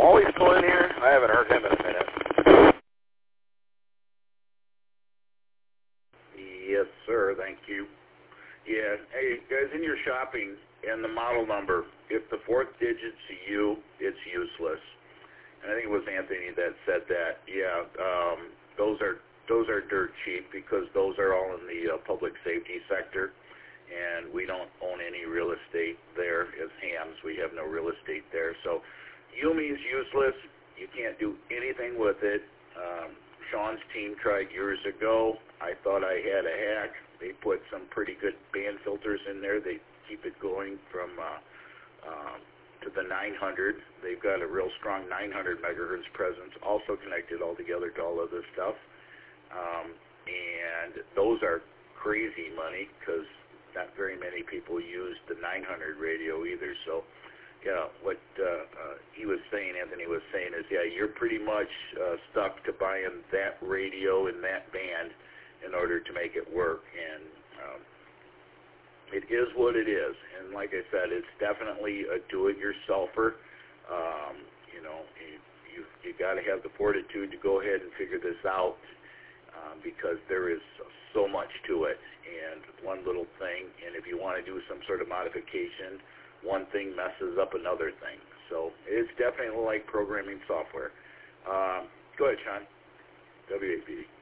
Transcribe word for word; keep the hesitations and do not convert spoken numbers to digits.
Paulie still in here? I haven't heard him in a minute. Yes, sir. Thank you. Yeah. Hey, guys, in your shopping and the model number, if the fourth digit's a U, it's useless. And I think it was Anthony that said that. Yeah, um, those are those are dirt cheap because those are all in the uh, public safety sector, and we don't own any real estate there as hams. We have no real estate there. So U means useless. You can't do anything with it. Um, Sean's team tried years ago. I thought I had a hack. They put some pretty good band filters in there. They keep it going from uh, um, to the nine hundred. They've got a real strong nine hundred megahertz presence, also connected all together to all other stuff. Um, and those are crazy money because not very many people use the nine hundred radio either. So, yeah, what uh, uh, he was saying, Anthony was saying is, yeah, you're pretty much uh, stuck to buying that radio in that band in order to make it work. And um, it is what it is. And like I said, it's definitely a do-it-yourselfer. Um, you know, you you, you got to have the fortitude to go ahead and figure this out. Um, because there is so much to it, and one little thing, and if you want to do some sort of modification, one thing messes up another thing. So it's definitely like programming software. Um, go ahead, Sean. W A P D.